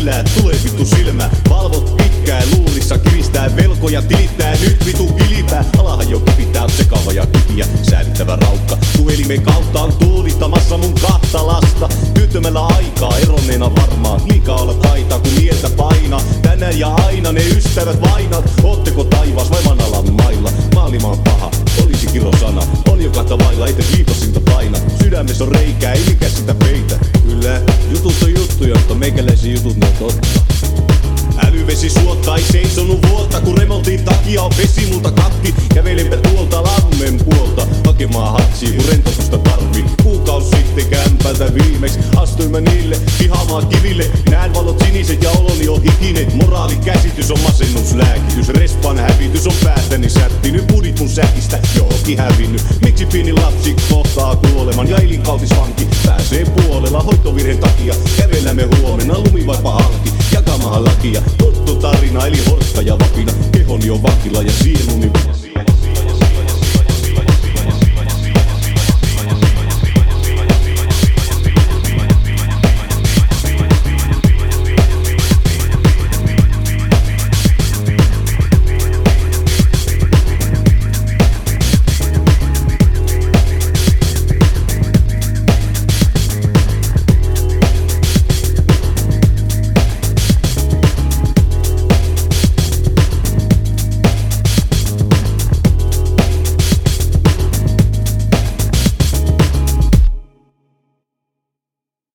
millään, tulee vittu silmä. Valvot pitkään luulissa, kiristää velkoja, tilittää nyt vitu kilipää. Alahan jo pitää on sekava ja kypiä, säädittävä raukka. Puhelimen kautta on tuulittamassa mun kahta lasta. Työttömällä aikaa, eronneena varmaan. Liikaa olla taitaa, kun mieltä painaa. Tänään ja aina ne ystävät vainat. Ootteko taivaas vai manalan mailla? Maailma on paha, olisi kirosana. On jo kahta vailla, ei te liitosinta paina. Sydämessä on reikää, ei mikä sitä peitä. Kyllä, jutut on juttuja, mutta meikäläisen jutut ne on totta. Älyvesi suotta ei seisonut vuotta, kun remontin takia on vesi multa katki. Kävelenpä tuolta lammen puolta, hakemaan hatsia kun rentoutusta tarvii. Kuukausi sitten kämpältä viimeksi astuin mä niille vihaamaan kiville. Näen valot siniset ja oloni on hikinen. Moraalikäsitys on masennuslääkitys, respan hävitys on päästäni sätti. Nyt pudit mun säkistä johonkin hävinnyt. Miksi pieni lapsi kohtaa kuoleman ja elinkautisvanki pääsee puolella hoitovirheen takia. Kävellämme huomenna lumivaipa halki jakamahan lakia. Tuttu tarina eli hortta ja vapina. Kehoni on vankila ja sieluni